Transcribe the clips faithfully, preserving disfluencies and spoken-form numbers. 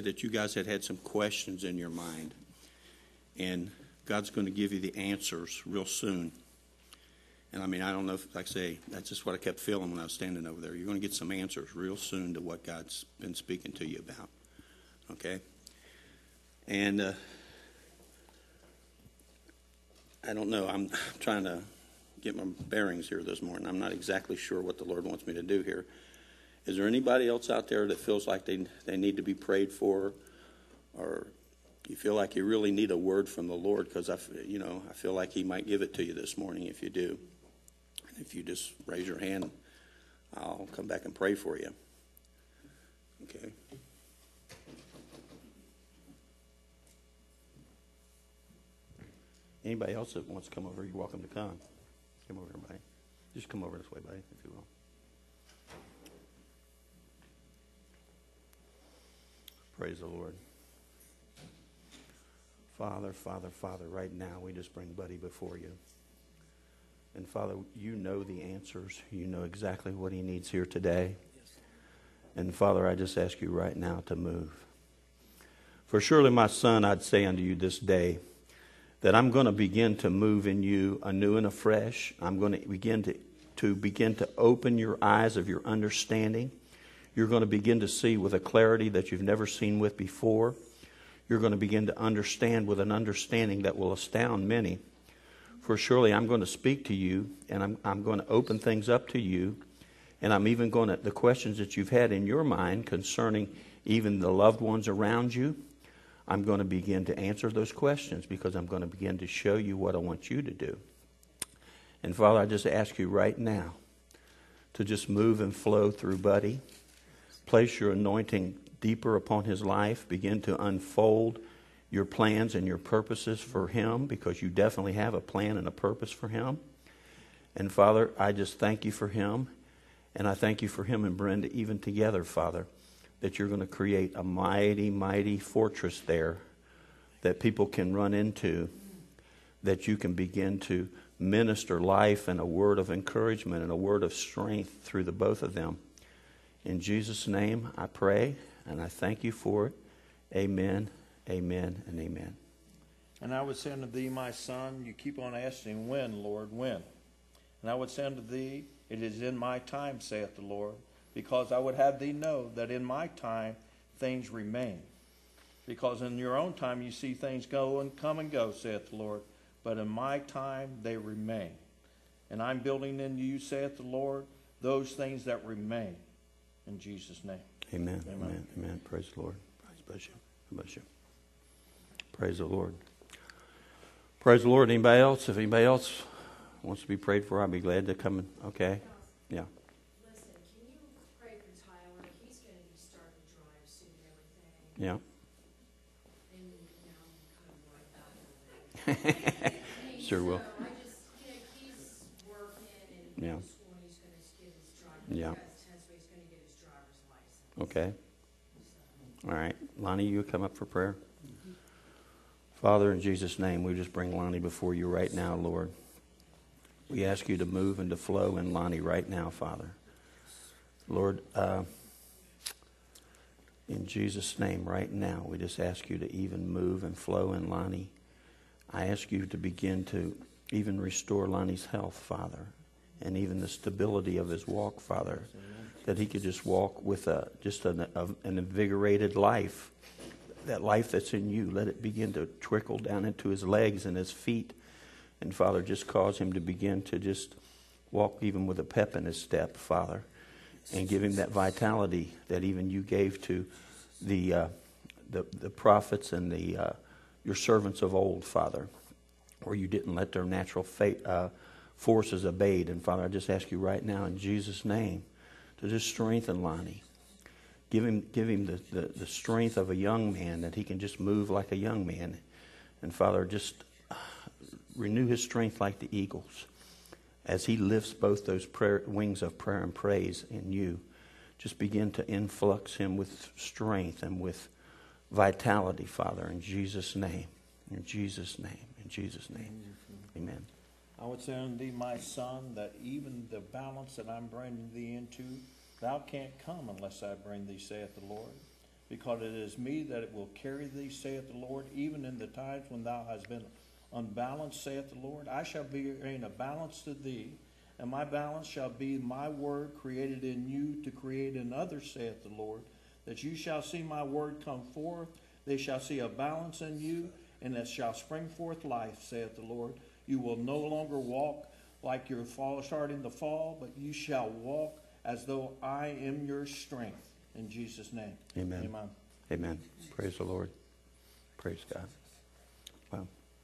that you guys had had some questions in your mind. And God's going to give you the answers real soon. And I mean, I don't know if, like I say, that's just what I kept feeling when I was standing over there. You're going to get some answers real soon to what God's been speaking to you about. Okay? And uh, I don't know. I'm trying to get my bearings here this morning. I'm not exactly sure what the Lord wants me to do here. Is there anybody else out there that feels like they they need to be prayed for, or you feel like you really need a word from the Lord? Because I, you know, I feel like He might give it to you this morning if you do. If you just raise your hand, I'll come back and pray for you. Okay. Anybody else that wants to come over, you're welcome to come. Come over, everybody. Just come over this way, buddy, if you will. Praise the Lord. Father, Father, Father, right now we just bring Buddy before you. And Father, you know the answers. You know exactly what he needs here today. And Father, I just ask you right now to move. For surely, my son, I'd say unto you this day, that I'm going to begin to move in you anew and afresh. I'm going to begin to, to begin to open your eyes of your understanding. You're going to begin to see with a clarity that you've never seen with before. You're going to begin to understand with an understanding that will astound many. For surely I'm going to speak to you, and I'm, I'm going to open things up to you, and I'm even going to, the questions that you've had in your mind concerning even the loved ones around you, I'm going to begin to answer those questions because I'm going to begin to show you what I want you to do. And Father, I just ask you right now to just move and flow through Buddy. Place your anointing deeper upon his life. Begin to unfold your plans and your purposes for him, because you definitely have a plan and a purpose for him. And Father, I just thank you for him. And I thank you for him and Brenda even together, Father, that you're going to create a mighty, mighty fortress there that people can run into, that you can begin to minister life and a word of encouragement and a word of strength through the both of them. In Jesus' name I pray, and I thank you for it. Amen, amen, and amen. And I would say unto thee, my son, you keep on asking, when, Lord, when? And I would say unto thee, it is in my time, saith the Lord, because I would have thee know that in my time things remain. Because in your own time you see things go and come and go, saith the Lord, but in my time they remain. And I'm building in you, saith the Lord, those things that remain. In Jesus' name. Amen, amen, amen. amen. Praise the Lord. Praise bless you. Bless you. Praise the Lord. Praise the Lord. Anybody else? If anybody else wants to be prayed for, I'll be glad to come in. Okay. Yeah. Listen, can you pray for Tyler? He's going to be starting to drive soon and everything. Yeah. And now I'm kind of right back on that. Sure will. So I just, you know, he's working and Yeah. school and he's going to get his driver's Yeah. test, so he's going to get his driver's license. Okay. All right. Lonnie, you come up for prayer. Father, in Jesus' name, we just bring Lonnie before you right now, Lord. We ask you to move and to flow in Lonnie right now, Father. Lord, uh, in Jesus' name right now, we just ask you to even move and flow in Lonnie. I ask you to begin to even restore Lonnie's health, Father, and even the stability of his walk, Father, that he could just walk with a, just an, a, an invigorated life, that life that's in you. Let it begin to trickle down into his legs and his feet. And, Father, just cause him to begin to just walk even with a pep in his step, Father, and give him that vitality that even you gave to the uh, the, the prophets and the uh, your servants of old, Father, where you didn't let their natural fate, uh, forces abate. And, Father, I just ask you right now in Jesus' name to just strengthen Lonnie. Give him give him the, the, the strength of a young man, that he can just move like a young man. And, Father, just renew his strength like the eagles as he lifts both those prayer, wings of prayer and praise in you. Just begin to influx him with strength and with vitality, Father, in Jesus' name. In Jesus' name. In Jesus' name. Amen. I would say unto thee, my son, that even the balance that I'm bringing thee into, thou can't come unless I bring thee, saith the Lord. because it is me that it will carry thee, saith the Lord, even in the times when thou hast been unbalanced, saith the Lord. I shall bring a balance to thee, and my balance shall be my word created in you to create in others, saith the Lord, that you shall see my word come forth. They shall see a balance in you, and it shall spring forth life, saith the Lord. You will no longer walk like you're fall, starting to fall, but you shall walk as though I am your strength. In Jesus' name. Amen. Amen. Amen. Praise the Lord. Praise God. Wow.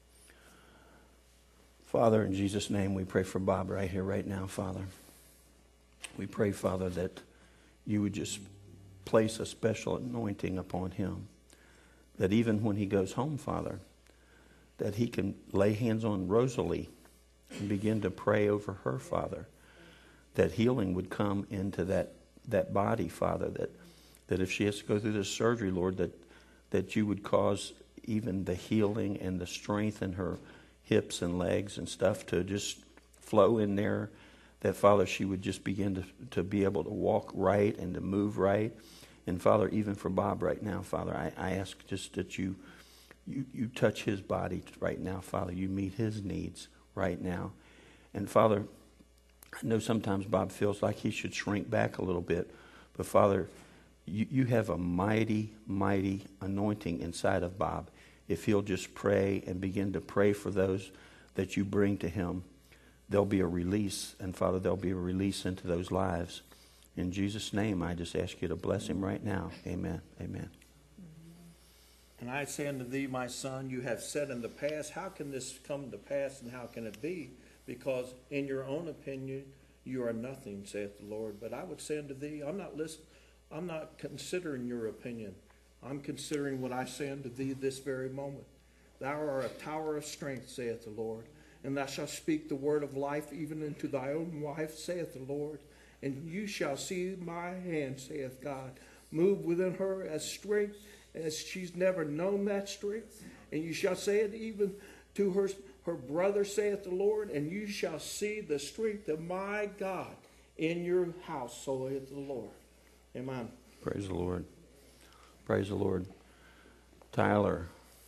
Father, in Jesus' name, we pray for Bob right here, right now, Father. We pray, Father, that you would just place a special anointing upon him. That even when he goes home, Father, that he can lay hands on Rosalie and begin to pray over her, Father. That healing would come into that, that body, Father. That, that if she has to go through this surgery, Lord, that, that you would cause even the healing and the strength in her hips and legs and stuff to just flow in there. That, Father, she would just begin to, to be able to walk right and to move right. And, Father, even for Bob right now, Father, I, I ask just that you, you you touch his body right now, Father. You meet his needs right now. And, Father, I know sometimes Bob feels like he should shrink back a little bit. But, Father, you, you have a mighty, mighty anointing inside of Bob. If he'll just pray and begin to pray for those that you bring to him, there'll be a release. And, Father, there'll be a release into those lives. In Jesus' name, I just ask you to bless him right now. Amen. Amen. And I say unto thee, my son, you have said in the past, how can this come to pass and how can it be? Because in your own opinion, you are nothing, saith the Lord. But I would say unto thee, I'm not listening. I'm not considering your opinion. I'm considering what I say unto thee this very moment. Thou art a tower of strength, saith the Lord. And thou shalt speak the word of life even unto thy own wife, saith the Lord. And you shall see my hand, saith God, move within her as strength as she's never known that strength. And you shall say it even to her, her brother, saith the Lord. And you shall see the strength of my God in your house, saith the Lord. Amen. Praise the Lord. Praise the Lord. Tyler,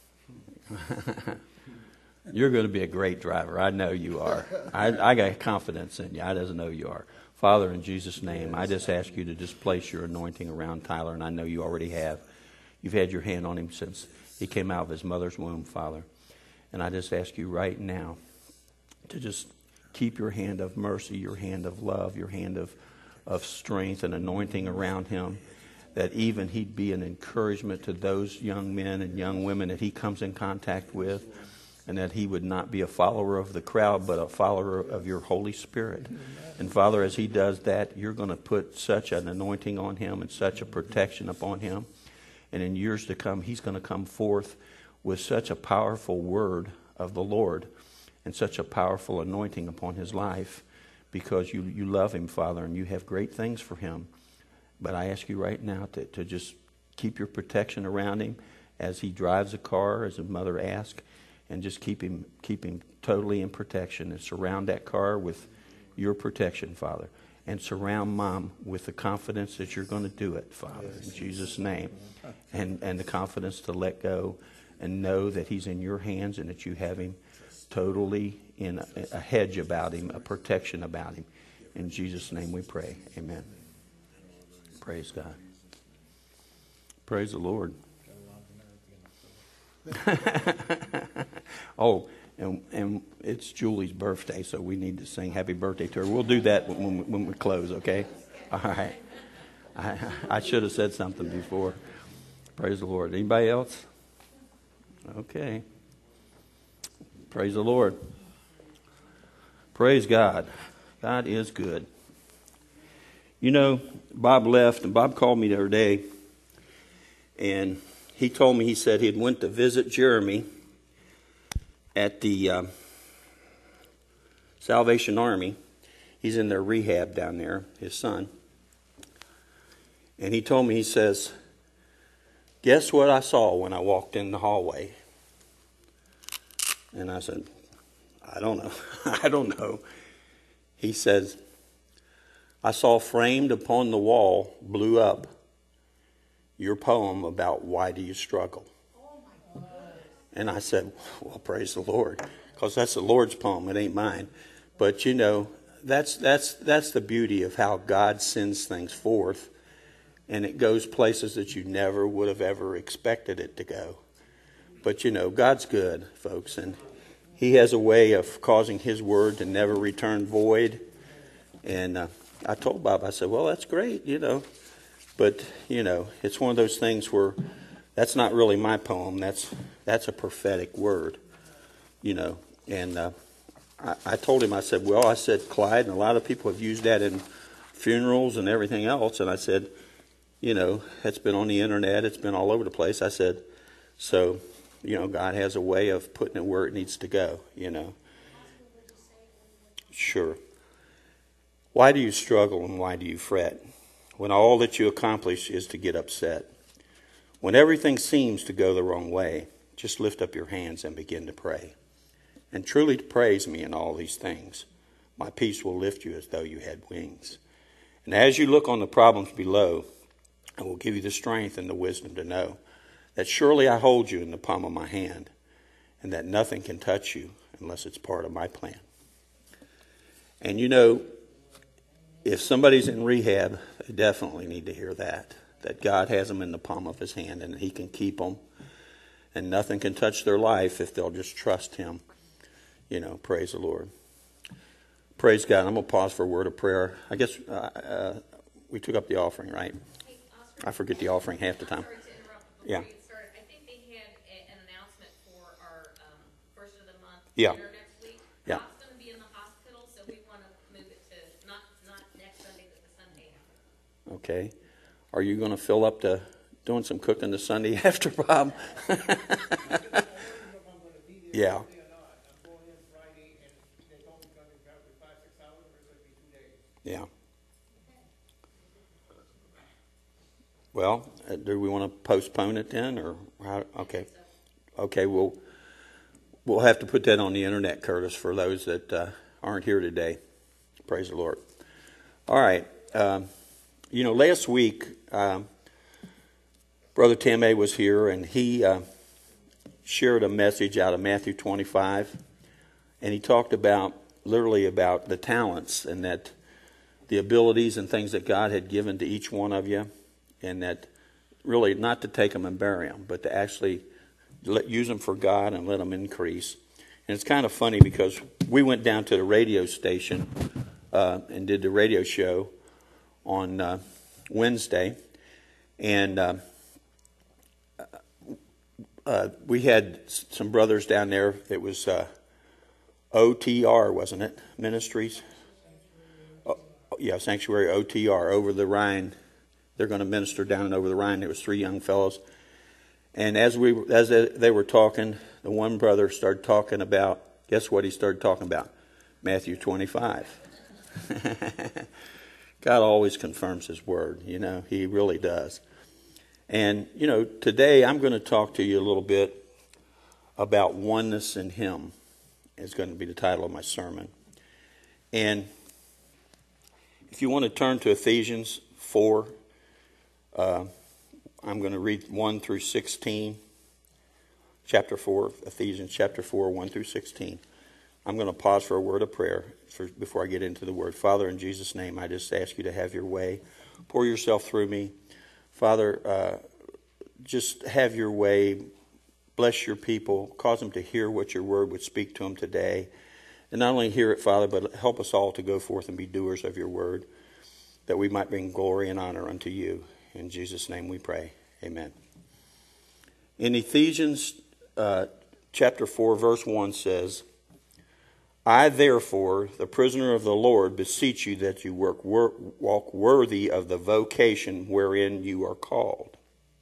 you're going to be a great driver. I know you are. I, I got confidence in you. I just know you are. Father, in Jesus' name, I just ask you to just place your anointing around Tyler, and I know you already have. You've had your hand on him since he came out of his mother's womb, Father. And I just ask you right now to just keep your hand of mercy, your hand of love, your hand of, of strength and anointing around him, that even he'd be an encouragement to those young men and young women that he comes in contact with, and that he would not be a follower of the crowd, but a follower of your Holy Spirit. And, Father, as he does that, you're going to put such an anointing on him and such a protection upon him. And in years to come, he's going to come forth with such a powerful word of the Lord and such a powerful anointing upon his life, because you, you love him, Father, and you have great things for him. But I ask you right now to, to just keep your protection around him as he drives a car, as his mother asked, and just keep him keep him totally in protection, and surround that car with your protection, Father. And surround Mom with the confidence that you're going to do it, Father, in Jesus' name. And, and the confidence to let go and know that he's in your hands and that you have him totally in a, a hedge about him, a protection about him. In Jesus' name we pray. Amen. Praise God. Praise the Lord. Oh, and, and it's Julie's birthday, so we need to sing happy birthday to her. We'll do that when we, when we close, okay? All right. I, I should have said something before. Praise the Lord. Anybody else? Okay. Praise the Lord. Praise God. God is good. You know, Bob left, and Bob called me the other day, and he told me, he said he had went to visit Jeremy at the uh, Salvation Army. He's in their rehab down there, his son. And he told me, he says, guess what I saw when I walked in the hallway? And I said, I don't know. I don't know. He says, I saw framed upon the wall, blew up, your poem about why do you struggle. And I said, well, praise the Lord, because that's the Lord's poem. It ain't mine. But, you know, that's that's that's the beauty of how God sends things forth, and it goes places that you never would have ever expected it to go. But, you know, God's good, folks, and he has a way of causing his word to never return void. And uh, I told Bob, I said, well, that's great, you know. But, you know, it's one of those things where that's not really my poem. That's that's a prophetic word, you know. And uh, I, I told him, I said, well, I said, Clyde, and a lot of people have used that in funerals and everything else. And I said, you know, it's been on the internet. It's been all over the place. I said, so, you know, God has a way of putting it where it needs to go, you know. Sure. Why do you struggle and why do you fret when all that you accomplish is to get upset? When everything seems to go the wrong way, just lift up your hands and begin to pray. And truly to praise me in all these things. My peace will lift you as though you had wings. And as you look on the problems below, I will give you the strength and the wisdom to know that surely I hold you in the palm of my hand, and that nothing can touch you unless it's part of my plan. And you know, if somebody's in rehab, they definitely need to hear that. That God has them in the palm of his hand and he can keep them. And nothing can touch their life if they'll just trust him. You know, praise the Lord. Praise God. I'm going to pause for a word of prayer. I guess uh, uh, we took up the offering, right? Hey, Oscar, I forget the offering half the time. I'm sorry to interrupt before Yeah. you get started. I think they had a, an announcement for our um, first of the month Yeah. dinner next week. Yeah. Bob's going to be in the hospital, so we want to move it to not not next Sunday, but the Sunday after. Okay. Are you going to fill up the doing some cooking the Sunday after, Bob? Yeah. Yeah. Well, uh, do we want to postpone it then, or how? Okay. Okay. We'll we'll have to put that on the internet, Curtis, for those that uh, aren't here today. Praise the Lord. All right. Um, you know, last week, um, Brother Tim A was here, and he uh, shared a message out of Matthew twenty-five, and he talked about literally about the talents and that the abilities and things that God had given to each one of you, and that really not to take them and bury them, but to actually let, use them for God and let them increase. And it's kind of funny because we went down to the radio station uh, and did the radio show on uh, Wednesday, and uh, uh, we had some brothers down there. It was uh, O T R, wasn't it? Ministries? Oh, yeah, Sanctuary O T R, over the Rhine. They're going to minister down and over the Rhine. There was three young fellows. And as we as they were talking, the one brother started talking about, guess what he started talking about? Matthew twenty-five. God always confirms his word, you know, he really does. And, you know, today I'm going to talk to you a little bit about oneness in him. Is going to be the title of my sermon. And if you want to turn to Ephesians four, uh, I'm going to read one through sixteen. Chapter four, Ephesians chapter four, one through sixteen. I'm going to pause for a word of prayer for, before I get into the word. Father, in Jesus' name, I just ask you to have your way. Pour yourself through me. Father, uh, just have your way. Bless your people. Cause them to hear what your word would speak to them today. And not only hear it, Father, but help us all to go forth and be doers of your word, that we might bring glory and honor unto you. In Jesus' name we pray. Amen. In Ephesians uh, chapter four, verse one says, I therefore, the prisoner of the Lord, beseech you that you work, wor- walk worthy of the vocation wherein you are called,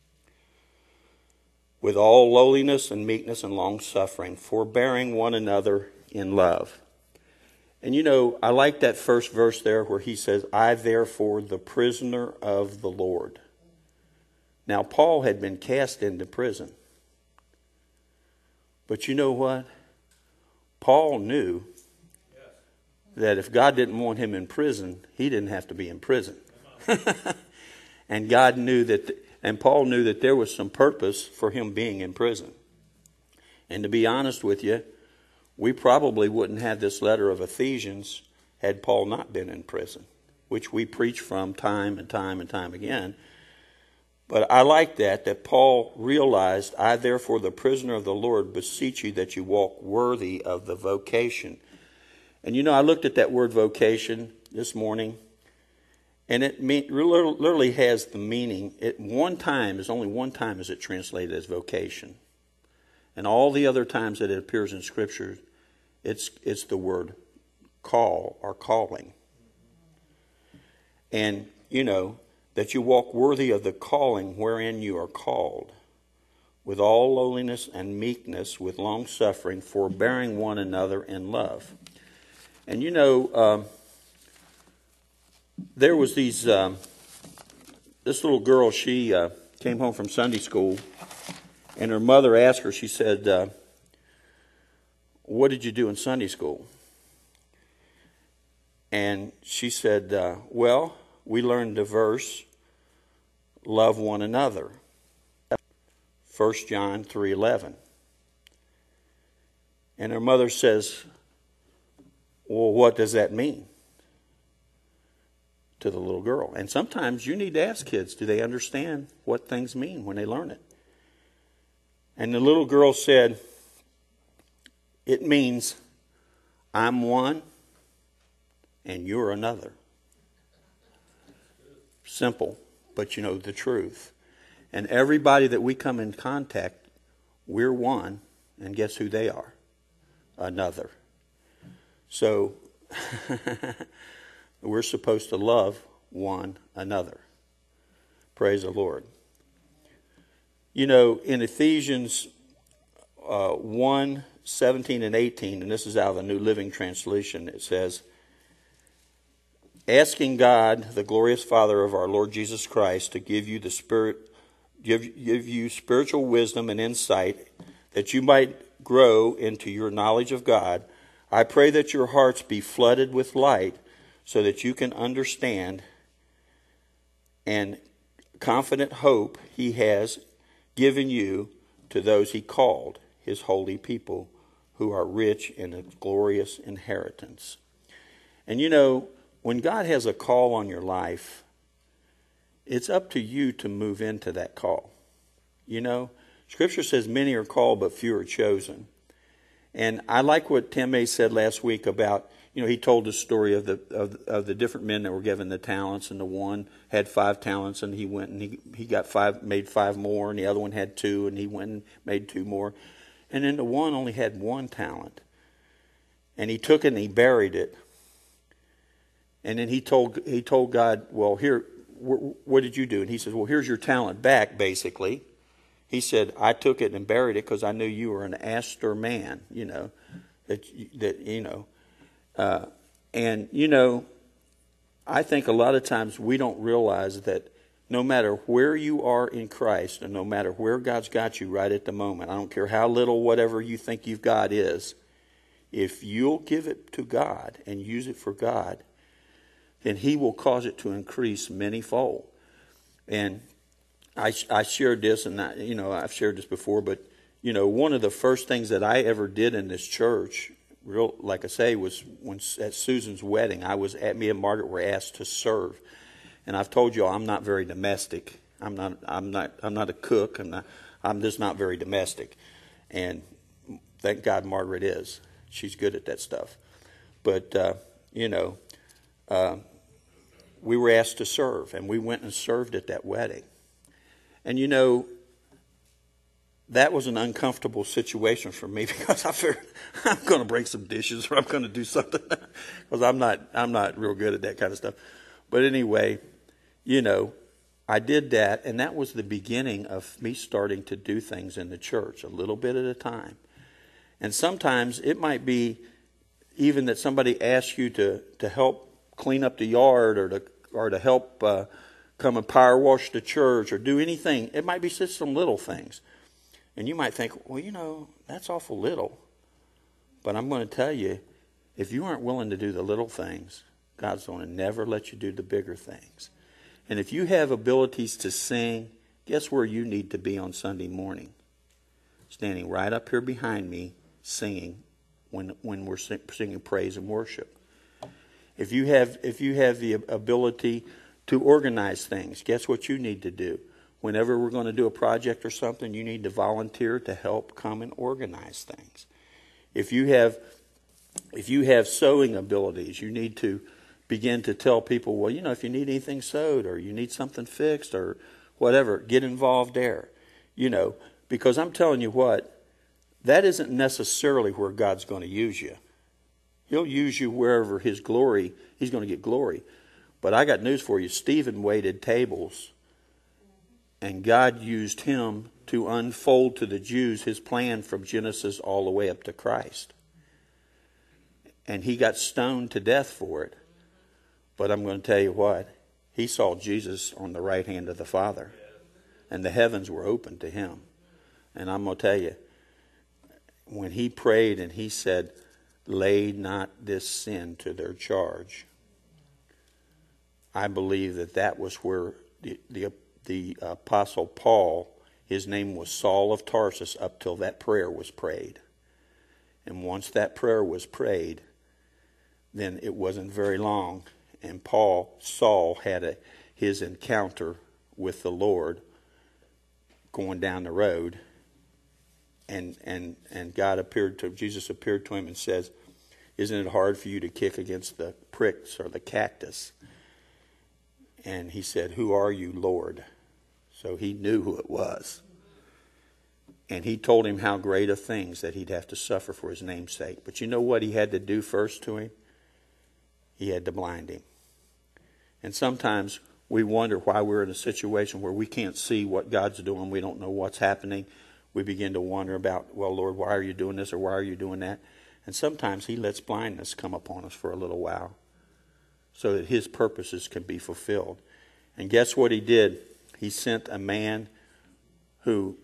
with all lowliness and meekness and long-suffering, forbearing one another in love. And you know, I like that first verse there where he says, I therefore, the prisoner of the Lord. Now, Paul had been cast into prison. But you know what? Paul knew that if God didn't want him in prison, he didn't have to be in prison. And God knew that, And Paul knew that there was some purpose for him being in prison. And to be honest with you, we probably wouldn't have this letter of Ephesians had Paul not been in prison, which we preach from time and time and time again. But I like that, that Paul realized, I therefore, the prisoner of the Lord, beseech you that you walk worthy of the vocation. And you know, I looked at that word vocation this morning, and it mean, literally has the meaning, at one time, is only one time is it translated as vocation. And all the other times that it appears in Scripture, it's it's the word call or calling. And, you know, that you walk worthy of the calling wherein you are called, with all lowliness and meekness, with long suffering, forbearing one another in love. And, you know, um, there was these, um, this little girl, she uh, came home from Sunday school, and her mother asked her, she said, uh, what did you do in Sunday school? And she said, uh, well, we learned the verse, love one another. First John three eleven. And her mother says, well, what does that mean? To the little girl. And sometimes you need to ask kids, do they understand what things mean when they learn it? And the little girl said, it means I'm one and you're another. Simple, but you know the truth. And everybody that we come in contact, we're one, and guess who they are? Another. So we're supposed to love one another. Praise the Lord. You know, in Ephesians uh, one, seventeen and eighteen, and this is out of the New Living Translation, it says, asking God, the glorious Father of our Lord Jesus Christ, to give you the Spirit, give, give you spiritual wisdom and insight, that you might grow into your knowledge of God. I pray that your hearts be flooded with light, so that you can understand and confident hope He has given you to those He called, His holy people, who are rich in a glorious inheritance. And you know, when God has a call on your life, it's up to you to move into that call. You know, Scripture says many are called, but few are chosen. And I like what Tim May said last week about, you know, he told the story of the of, of the different men that were given the talents, and the one had five talents, and he went and he he got five, made five more, and the other one had two, and he went and made two more, and then the one only had one talent, and he took it and he buried it, and then he told he told God, well, here, wh- what did you do? And he says, well, here's your talent back, basically. He said, I took it and buried it because I knew you were an Astor man, you know, that that you know. Uh, and, you know, I think a lot of times we don't realize that no matter where you are in Christ, and no matter where God's got you right at the moment, I don't care how little whatever you think you've got is, if you'll give it to God and use it for God, then He will cause it to increase manyfold. And I, I shared this, and I, you know, I've shared this before, but, you know, one of the first things that I ever did in this church, real, like I say, was when at Susan's wedding, I was at me and Margaret were asked to serve, and I've told you all I'm not very domestic. I'm not. I'm not. I'm not a cook. I'm not. I'm just not very domestic, and thank God Margaret is. She's good at that stuff. But uh, you know, uh, we were asked to serve, and we went and served at that wedding, and you know. That was an uncomfortable situation for me because I figured I'm going to break some dishes or I'm going to do something because I'm not I'm not real good at that kind of stuff. But anyway, you know, I did that, and that was the beginning of me starting to do things in the church a little bit at a time. And sometimes it might be even that somebody asks you to, to help clean up the yard or to or to help uh, come and power wash the church or do anything. It might be just some little things. And you might think, well, you know, that's awful little. But I'm going to tell you, if you aren't willing to do the little things, God's going to never let you do the bigger things. And if you have abilities to sing Guess where you need to be on Sunday morning? Standing right up here behind me, singing when when we're singing praise and worship. If you have if you have the ability to organize things, guess what you need to do? Whenever we're going to do a project or something, you need to volunteer to help come and organize things. If you have if you have sewing abilities, you need to begin to tell people, well, you know, if you need anything sewed or you need something fixed or whatever, get involved there. You know, because I'm telling you what, that isn't necessarily where God's going to use you. He'll use you wherever his glory, he's going to get glory. But I got news for you. Stephen waited tables, and God used him to unfold to the Jews his plan from Genesis all the way up to Christ. And he got stoned to death for it. But I'm going to tell you what, he saw Jesus on the right hand of the Father, and the heavens were open to him. And I'm going to tell you, when he prayed and he said, lay not this sin to their charge, I believe that that was where the, the, the Apostle Paul, his name was Saul of Tarsus up till that prayer was prayed. And once that prayer was prayed, then it wasn't very long. And Paul, Saul, had a, his encounter with the Lord going down the road. And, and, and God appeared to, Jesus appeared to him and says, isn't it hard for you to kick against the pricks or the cactus? And he said, who are you, Lord? So he knew who it was. And he told him how great of things that he'd have to suffer for his name's sake. But you know what he had to do first to him? He had to blind him. And sometimes we wonder why we're in a situation where we can't see what God's doing. We don't know what's happening. We begin to wonder about, well, Lord, why are you doing this or why are you doing that? And sometimes he lets blindness come upon us for a little while so that his purposes can be fulfilled. And guess what he did? He sent a man who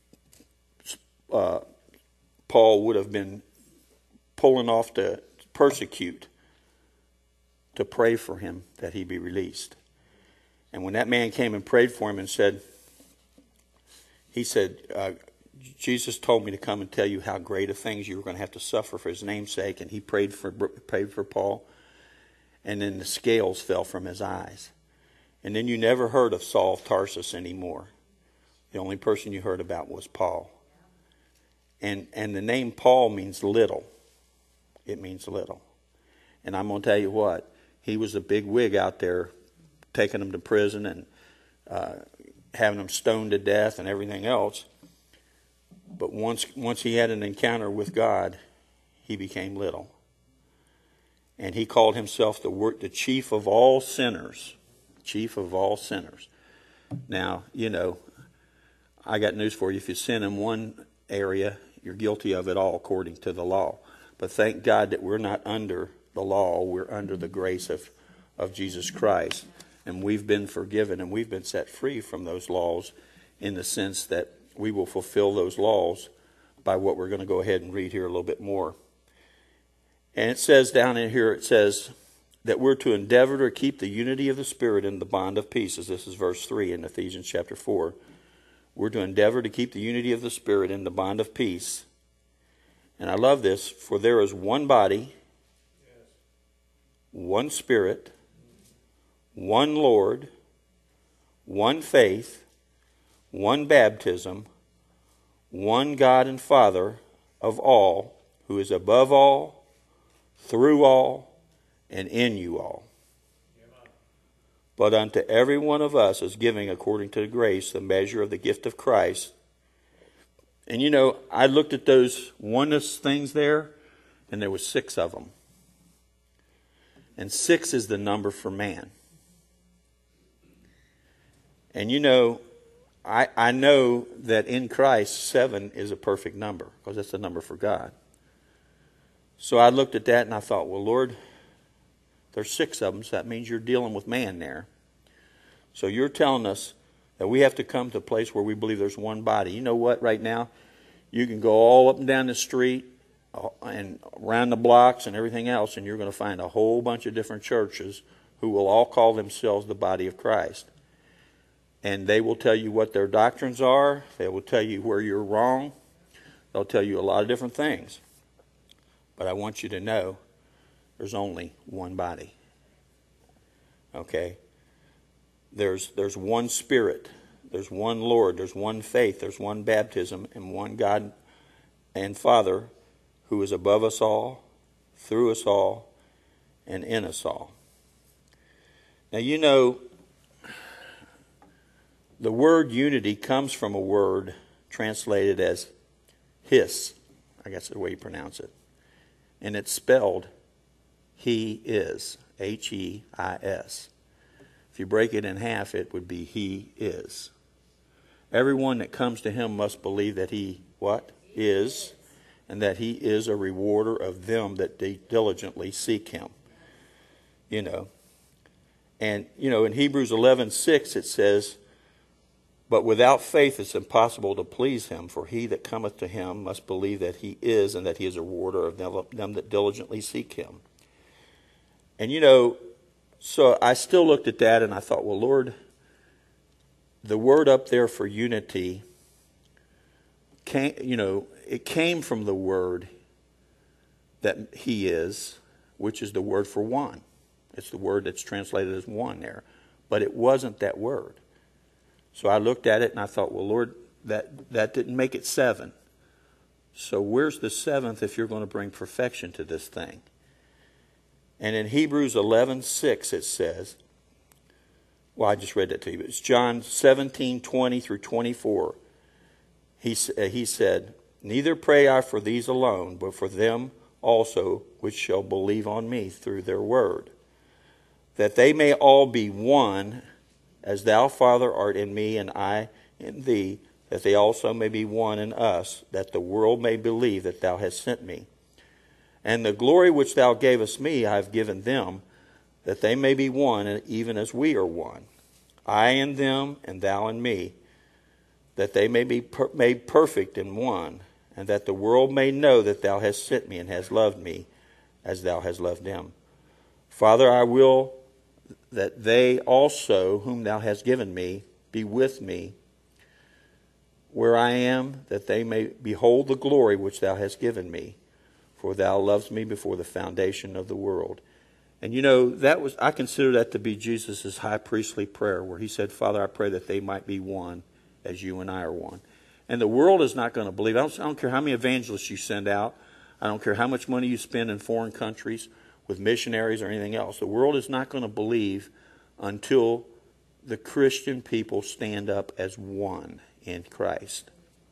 uh, Paul would have been pulling off to persecute, to pray for him that he be released. And when that man came and prayed for him and said, he said, uh, Jesus told me to come and tell you how great of things you were going to have to suffer for his name's sake. And he prayed for prayed for Paul. And then the scales fell from his eyes. And then you never heard of Saul of Tarsus anymore. The only person you heard about was Paul. And and the name Paul means little. It means little. And I'm going to tell you what, he was a big wig out there taking them to prison and uh, having them stoned to death and everything else. But once once he had an encounter with God, he became little. And he called himself the, the chief of all sinners. Chief of all sinners. Now, you know, I got news for you. If you sin in one area, you're guilty of it all according to the law. But thank God that we're not under the law. We're under the grace of, of Jesus Christ. And we've been forgiven and we've been set free from those laws in the sense that we will fulfill those laws by what we're going to go ahead and read here a little bit more. And it says down in here, it says that we're to endeavor to keep the unity of the Spirit in the bond of peace. As this is verse three in Ephesians chapter four. We're to endeavor to keep the unity of the Spirit in the bond of peace. And I love this. For there is one body, one Spirit, one Lord, one faith, one baptism, one God and Father of all, who is above all, through all, and in you all. But unto every one of us is giving according to the grace the measure of the gift of Christ. And you know, I looked at those oneness things there, and there was six of them. And six is the number for man. And you know, I, I know that in Christ, seven is a perfect number, because that's the number for God. So I looked at that and I thought, well, Lord, there's six of them, so that means you're dealing with man there. So you're telling us that we have to come to a place where we believe there's one body. You know what, right now, you can go all up and down the street and around the blocks and everything else, and you're going to find a whole bunch of different churches who will all call themselves the body of Christ. And they will tell you what their doctrines are. They will tell you where you're wrong. They'll tell you a lot of different things. But I want you to know there's only one body. Okay? There's, there's one Spirit. There's one Lord. There's one faith. There's one baptism. And one God and Father who is above us all, through us all, and in us all. Now, you know, the word unity comes from a word translated as his. I guess that's the way you pronounce it. And it's spelled He is. H E I S. If you break it in half, it would be He is. Everyone that comes to Him must believe that He, what? Is. And that He is a rewarder of them that diligently seek Him. You know. And, you know, in Hebrews eleven six it says, but without faith it's impossible to please Him, for he that cometh to Him must believe that He is, and that He is a rewarder of them that diligently seek Him. And, you know, so I still looked at that and I thought, well, Lord, the word up there for unity came, you know, it came from the word that He is, which is the word for one. It's the word that's translated as one there. But it wasn't that word. So I looked at it and I thought, well, Lord, that, that didn't make it seven. So where's the seventh if you're going to bring perfection to this thing? And in Hebrews eleven six it says, well, I just read that to you. It's John seventeen twenty through twenty-four. He, he said, neither pray I for these alone, but for them also which shall believe on me through their word, that they may all be one, as thou, Father, art in me, and I in thee, that they also may be one in us, that the world may believe that thou hast sent me. And the glory which thou gavest me I have given them, that they may be one, even as we are one. I in them, and thou in me, that they may be per- made perfect in one, and that the world may know that thou hast sent me, and hast loved me, as thou hast loved them. Father, I will that they also, whom thou hast given me, be with me where I am, that they may behold the glory which thou hast given me, for thou lovest me before the foundation of the world. And you know, that was, I consider that to be Jesus' high priestly prayer, where he said, Father, I pray that they might be one as you and I are one. And the world is not going to believe. I don't, I don't care how many evangelists you send out. I don't care how much money you spend in foreign countries with missionaries or anything else. The world is not going to believe until the Christian people stand up as one in Christ.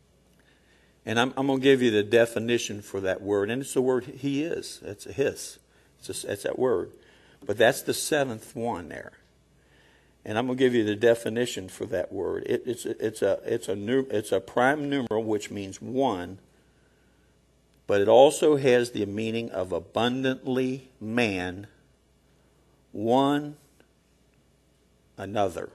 And I'm, I'm going to give you the definition for that word. And it's the word He is. It's a his. It's, a, it's that word. But that's the seventh one there. And I'm going to give you the definition for that word. It, it's, it's, a, it's, a new, it's a prime numeral, which means one. But it also has the meaning of abundantly man, one, another.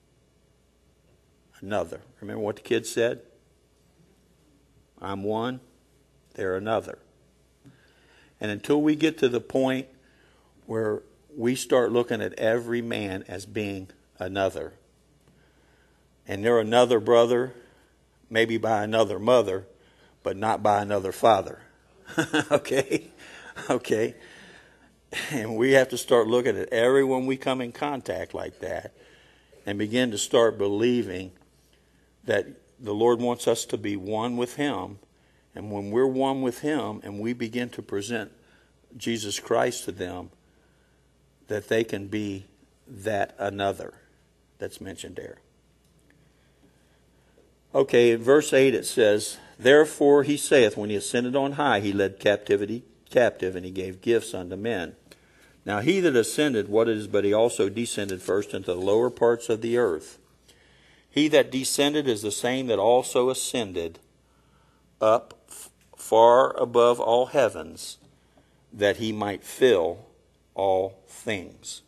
Another. Remember what the kids said? I'm one, they're another. And until we get to the point where we start looking at every man as being another, and they're another brother, maybe by another mother, but not by another father. Okay? Okay? And we have to start looking at everyone we come in contact like that and begin to start believing that the Lord wants us to be one with Him. And when we're one with Him and we begin to present Jesus Christ to them, that they can be that another that's mentioned there. Okay, in verse eight it says, therefore he saith, when he ascended on high, he led captivity captive, and he gave gifts unto men. Now he that ascended, what is, but he also descended first into the lower parts of the earth. He that descended is the same that also ascended up far above all heavens, that he might fill all things.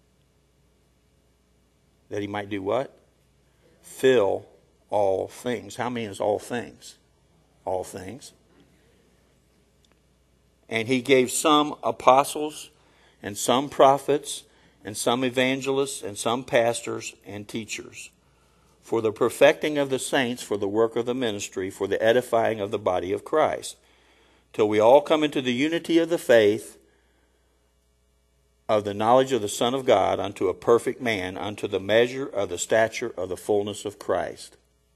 That he might do what? Fill all things. How many is all things? All things. And he gave some apostles, and some prophets, and some evangelists, and some pastors and teachers, for the perfecting of the saints, for the work of the ministry, for the edifying of the body of Christ, till we all come into the unity of the faith, of the knowledge of the Son of God, unto a perfect man, unto the measure of the stature of the fullness of Christ.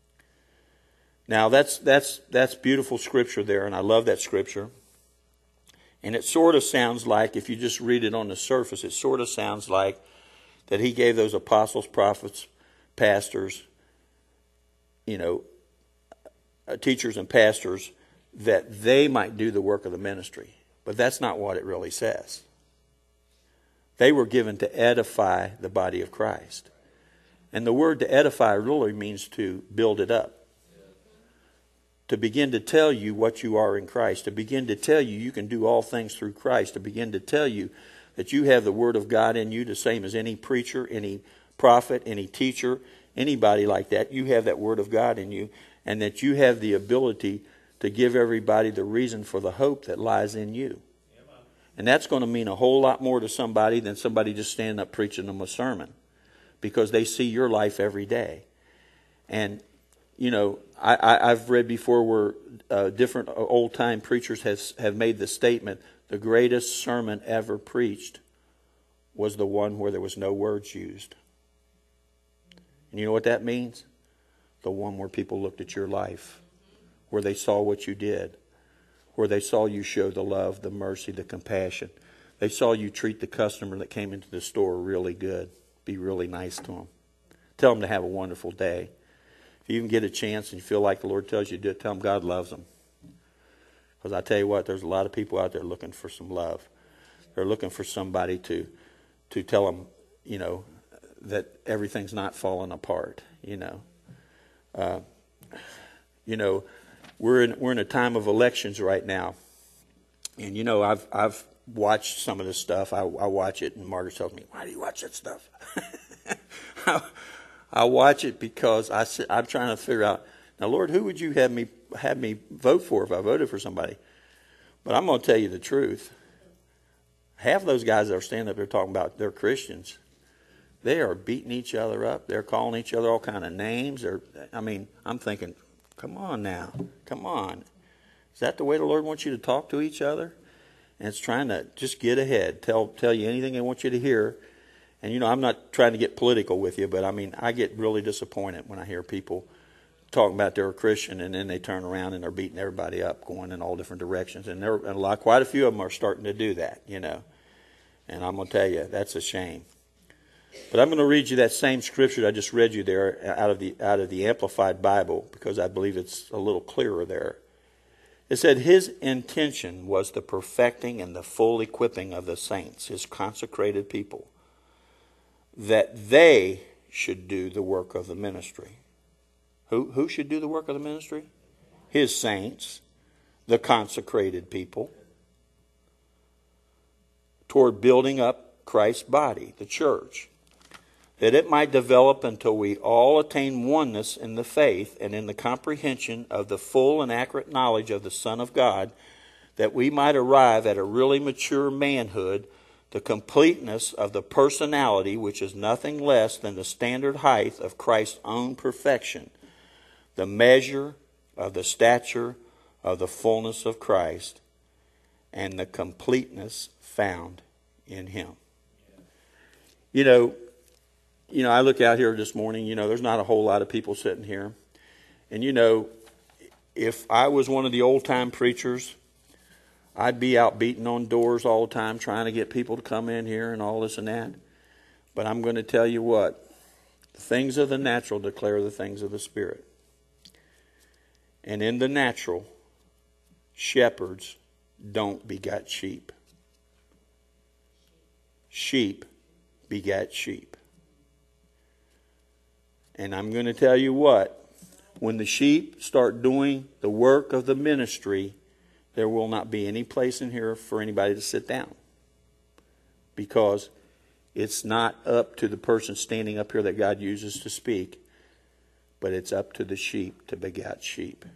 Now that's that's that's beautiful scripture there, and I love that scripture. And it sort of sounds like, if you just read it on the surface, it sort of sounds like that he gave those apostles, prophets, pastors, you know, uh, teachers and pastors, that they might do the work of the ministry. But that's not what it really says. They were given to edify the body of Christ. And the word to edify really means to build it up. To begin to tell you what you are in Christ. To begin to tell you you can do all things through Christ. To begin to tell you that you have the Word of God in you, the same as any preacher, any prophet, any teacher, anybody like that. You have that Word of God in you. And that you have the ability to give everybody the reason for the hope that lies in you. And that's going to mean a whole lot more to somebody than somebody just standing up preaching them a sermon. Because they see your life every day. And, you know, I, I, I've read before where uh, different old-time preachers has, have made the statement, the greatest sermon ever preached was the one where there was no words used. And you know what that means? The one where people looked at your life. Where they saw what you did. Where they saw you show the love, the mercy, the compassion. They saw you treat the customer that came into the store really good. Be really nice to them. Tell them to have a wonderful day. If you even get a chance and you feel like the Lord tells you to do it, tell them God loves them. Because I tell you what, there's a lot of people out there looking for some love. They're looking for somebody to to tell them, you know, that everything's not falling apart, you know. Uh, you know, we're in we're in a time of elections right now. And, you know, I've I've watched some of this stuff. I, I watch it, and Margaret tells me, why do you watch that stuff? I, I watch it because I, I'm trying to figure out, now, Lord, who would you have me have me vote for if I voted for somebody? But I'm going to tell you the truth. Half of those guys that are standing up there talking about they're Christians, they are beating each other up. They're calling each other all kind of names. They're, I mean, I'm thinking, come on now. Come on. Is that the way the Lord wants you to talk to each other? And it's trying to just get ahead, tell tell you anything they want you to hear. And, you know, I'm not trying to get political with you, but, I mean, I get really disappointed when I hear people talking about they're a Christian and then they turn around and they're beating everybody up, going in all different directions. And, there, and a lot, quite a few of them are starting to do that, you know. And I'm going to tell you, that's a shame. But I'm going to read you that same scripture that I just read you there out of the out of the Amplified Bible, because I believe it's a little clearer there. It said, his intention was the perfecting and the full equipping of the saints, his consecrated people, that they should do the work of the ministry. Who, who should do the work of the ministry? His saints, the consecrated people, toward building up Christ's body, the church, that it might develop until we all attain oneness in the faith and in the comprehension of the full and accurate knowledge of the Son of God, that we might arrive at a really mature manhood, the completeness of the personality, which is nothing less than the standard height of Christ's own perfection, the measure of the stature of the fullness of Christ, and the completeness found in Him. You know, you know, I look out here this morning, you know, there's not a whole lot of people sitting here. And, you know, if I was one of the old-time preachers, I'd be out beating on doors all the time trying to get people to come in here and all this and that. But I'm going to tell you what, the things of the natural declare the things of the Spirit. And in the natural, shepherds don't beget sheep. Sheep beget sheep. And I'm going to tell you what, when the sheep start doing the work of the ministry, there will not be any place in here for anybody to sit down. Because it's not up to the person standing up here that God uses to speak, but it's up to the sheep to beget sheep.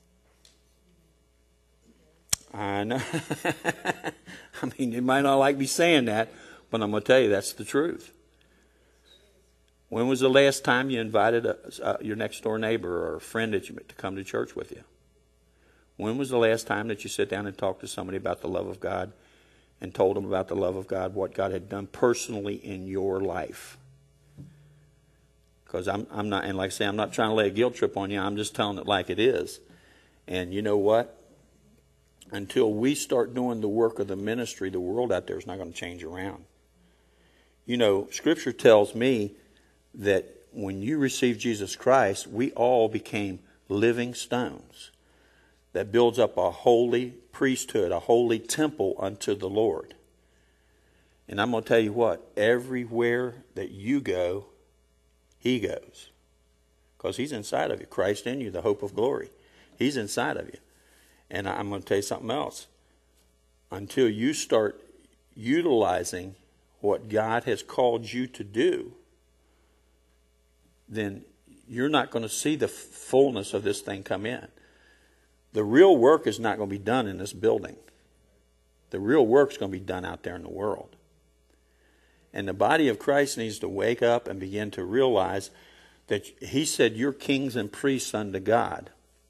I know. I mean, you might not like me saying that, but I'm going to tell you that's the truth. When was the last time you invited a, uh, your next door neighbor or a friend that you met to come to church with you? When was the last time that you sit down and talked to somebody about the love of God and told them about the love of God, what God had done personally in your life? Because I'm, I'm not, and like I say, I'm not trying to lay a guilt trip on you. I'm just telling it like it is. And you know what? Until we start doing the work of the ministry, the world out there is not going to change around. You know, Scripture tells me that when you receive Jesus Christ, we all became living stones that builds up a holy priesthood, a holy temple unto the Lord. And I'm going to tell you what, everywhere that you go, He goes. Because He's inside of you. Christ in you, the hope of glory. He's inside of you. And I'm going to tell you something else. Until you start utilizing what God has called you to do, then you're not going to see the fullness of this thing come in. The real work is not going to be done in this building. The real work is going to be done out there in the world. And the body of Christ needs to wake up and begin to realize that He said, you're kings and priests unto God.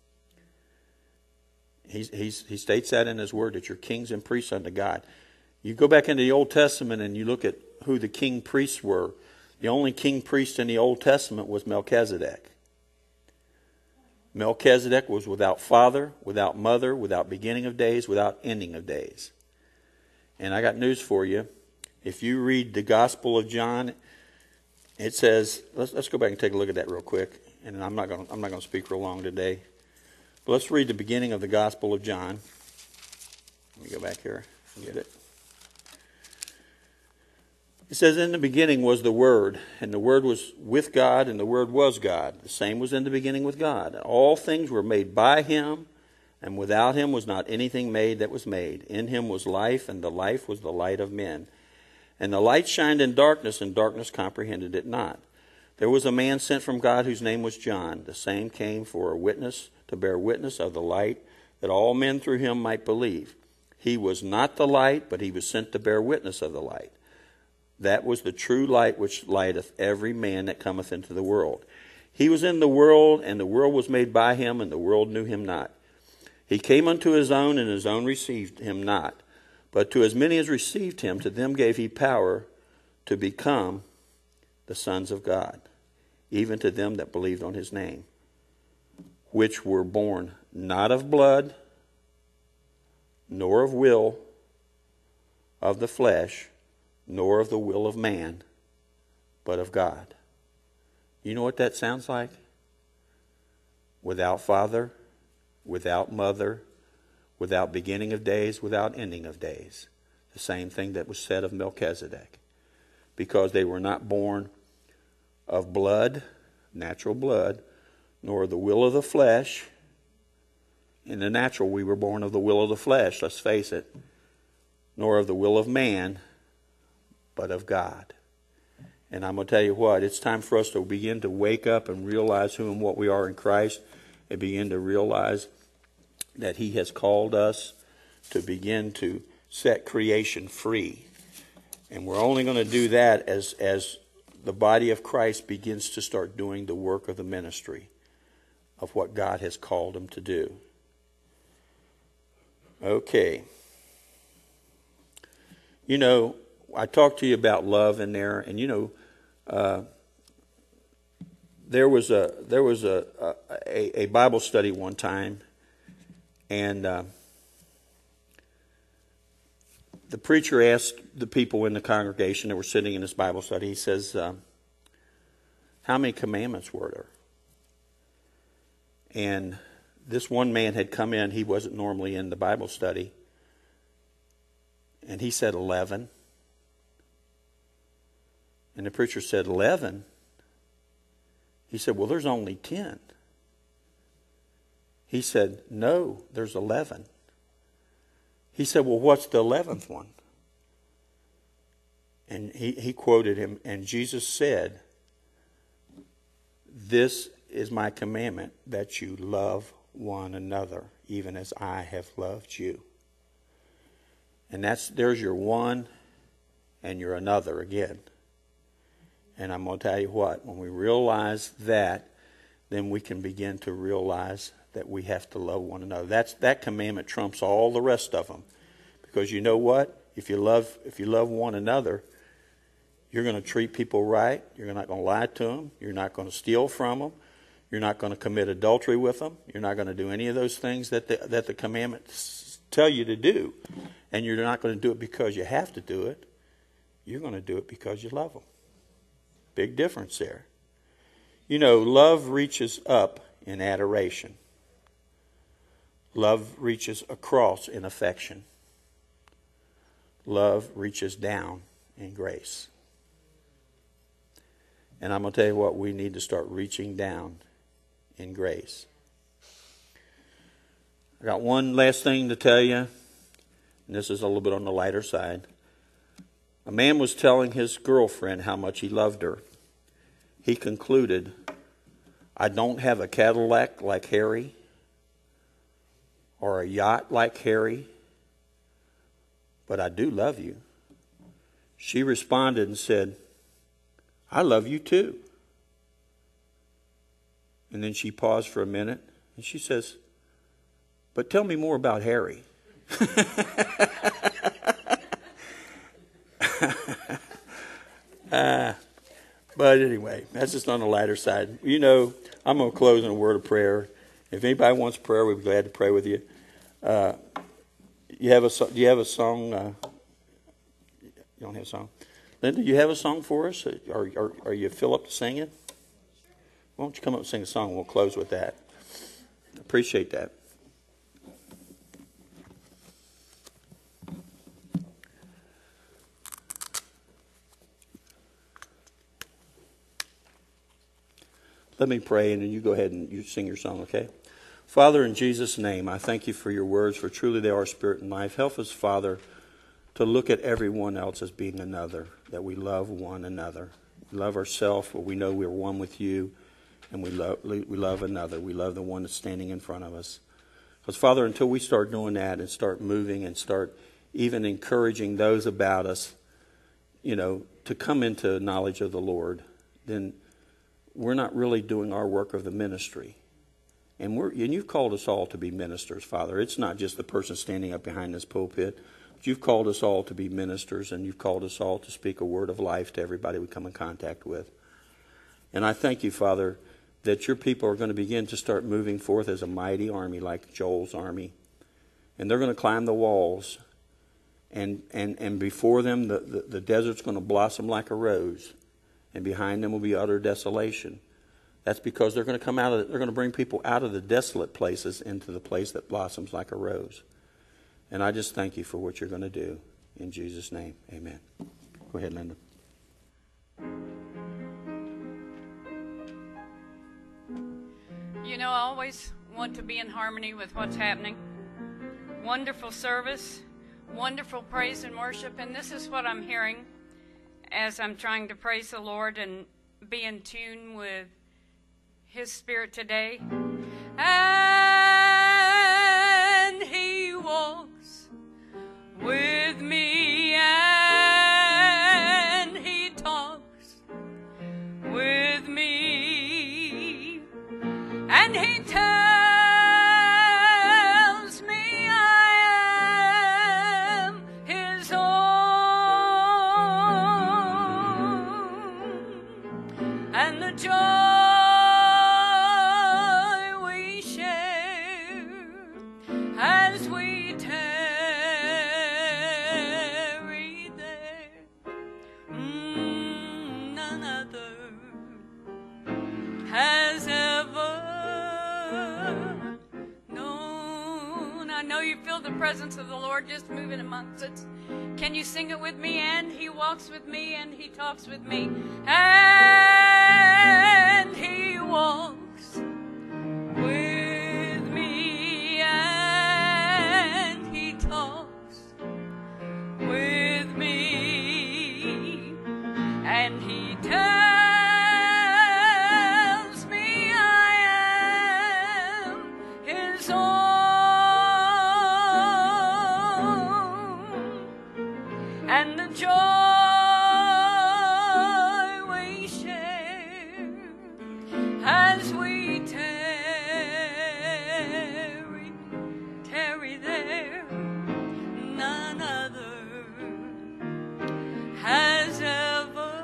He's, he's, he states that in His Word, that you're kings and priests unto God. You go back into the Old Testament and you look at who the king priests were. The only king priest in the Old Testament was Melchizedek. Melchizedek was without father, without mother, without beginning of days, without ending of days. And I got news for you. If you read the Gospel of John, it says, let's, let's go back and take a look at that real quick. And I'm not going I'm not going to speak real long today. But let's read the beginning of the Gospel of John. Let me go back here. Forget it. It says, in the beginning was the Word, and the Word was with God, and the Word was God. The same was in the beginning with God. All things were made by Him, and without Him was not anything made that was made. In Him was life, and the life was the light of men. And the light shined in darkness, and darkness comprehended it not. There was a man sent from God whose name was John. The same came for a witness, to bear witness of the light, that all men through him might believe. He was not the light, but he was sent to bear witness of the light. That was the true light which lighteth every man that cometh into the world. He was in the world, and the world was made by him, and the world knew him not. He came unto his own, and his own received him not. But to as many as received him, to them gave he power to become the sons of God, even to them that believed on his name, which were born not of blood, nor of will of the flesh, nor of the will of man, but of God. You know what that sounds like? Without father, without mother, without beginning of days, without ending of days. The same thing that was said of Melchizedek. Because they were not born of blood, natural blood, nor the will of the flesh. In the natural, we were born of the will of the flesh, let's face it. Nor of the will of man, but of God. And I'm going to tell you what, it's time for us to begin to wake up and realize who and what we are in Christ, and begin to realize that He has called us to begin to set creation free. And we're only going to do that as, as the body of Christ begins to start doing the work of the ministry of what God has called them to do. Okay. You know, I talked to you about love in there, and you know, uh, there was a there was a a, a Bible study one time, and uh, the preacher asked the people in the congregation that were sitting in this Bible study. He says, uh, "How many commandments were there?" And this one man had come in. He wasn't normally in the Bible study, and he said eleven. And the preacher said, eleven? He said, well, there's only ten. He said, no, there's eleven. He said, well, what's the eleventh one? And he, he quoted him, and Jesus said, this is my commandment, that you love one another, even as I have loved you. And that's there's your one and your another again. And I'm going to tell you what, when we realize that, then we can begin to realize that we have to love one another. That's, that commandment trumps all the rest of them. Because you know what? If you love, if you love one another, you're going to treat people right. You're not going to lie to them. You're not going to steal from them. You're not going to commit adultery with them. You're not going to do any of those things that the, that the commandments tell you to do. And you're not going to do it because you have to do it. You're going to do it because you love them. Big difference there. You know, love reaches up in adoration. Love reaches across in affection. Love reaches down in grace. And I'm going to tell you what, we need to start reaching down in grace. I got one last thing to tell you, and this is a little bit on the lighter side. A man was telling his girlfriend how much he loved her. He concluded, I don't have a Cadillac like Harry, or a yacht like Harry, but I do love you. She responded and said, I love you too. And then she paused for a minute and she says, but tell me more about Harry. uh, but anyway, that's just on the lighter side. You know, I'm going to close in a word of prayer. If anybody wants prayer, we'd be glad to pray with you. Uh, you have a, do you have a song? Uh, you don't have a song? Linda, you have a song for us? Are, are, are you Philip singing? Why don't you come up and sing a song and we'll close with that. Appreciate that. Let me pray and then you go ahead and you sing your song, okay? Father, in Jesus' name, I thank you for your words, for truly they are spirit and life. Help us, Father, to look at everyone else as being another, that we love one another. We love ourselves, but we know we're one with you, and we love, we love another. We love the one that's standing in front of us. Because, Father, until we start doing that and start moving and start even encouraging those about us, you know, to come into knowledge of the Lord, then we're not really doing our work of the ministry. And we're and you've called us all to be ministers, Father. It's not just the person standing up behind this pulpit. But you've called us all to be ministers, and you've called us all to speak a word of life to everybody we come in contact with. And I thank you, Father, that your people are going to begin to start moving forth as a mighty army like Joel's army. And they're going to climb the walls. And, and, and before them, the, the, the desert's going to blossom like a rose. And behind them will be utter desolation. That's because they're going to come out of, they're going to bring people out of the desolate places into the place that blossoms like a rose. And I just thank you for what you're going to do. In Jesus' name, amen. Go ahead, Linda. You know, I always want to be in harmony with what's happening. Wonderful service, wonderful praise and worship, and this is what I'm hearing as I'm trying to praise the Lord and be in tune with His Spirit today. And He walks with me, and He talks with me, and He tells me I am His own, and the joy we share as we tarry there, mm, none other has ever known. I know you feel the presence of the Lord just moving amongst us. Can you sing it with me? And He walks with me, and He talks with me, and He walks with me, and He talks with me, and He tells me I am His own, and the joy we tarry there, none other has ever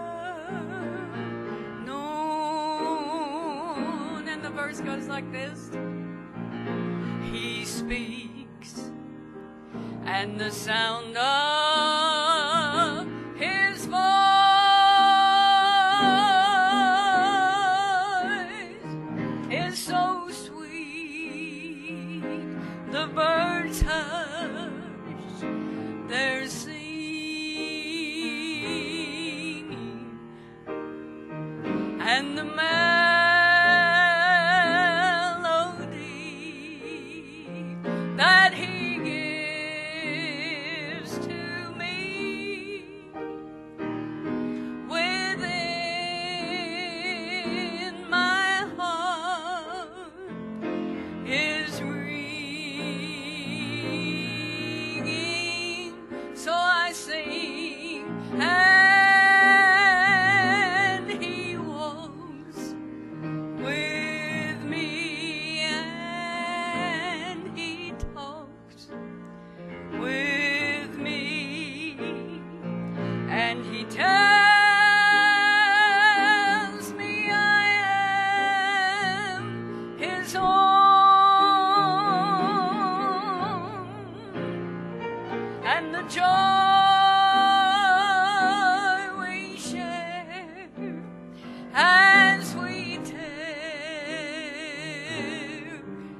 known. And the verse goes like this. He speaks, and the sound of his voice is so sweet. The birds hush their singing, and the melody that he gives to me within my heart is ringing. So I sing, and he walks with me, and he talks with me, and he tells me I am his own, and the joy we share as we tear,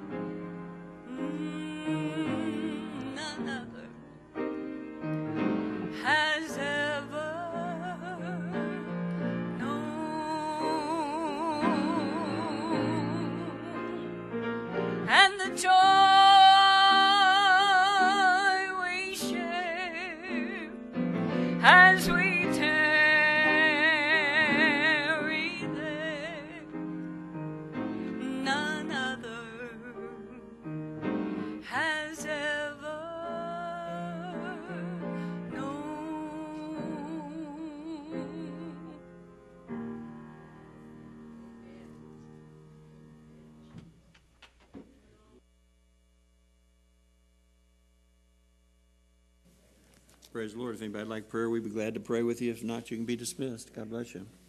mm, none other has ever known. And the joy we share as we tarry there, none other has ever known. Praise the Lord. If anybody would like prayer, we'd be glad to pray with you. If not, you can be dismissed. God bless you.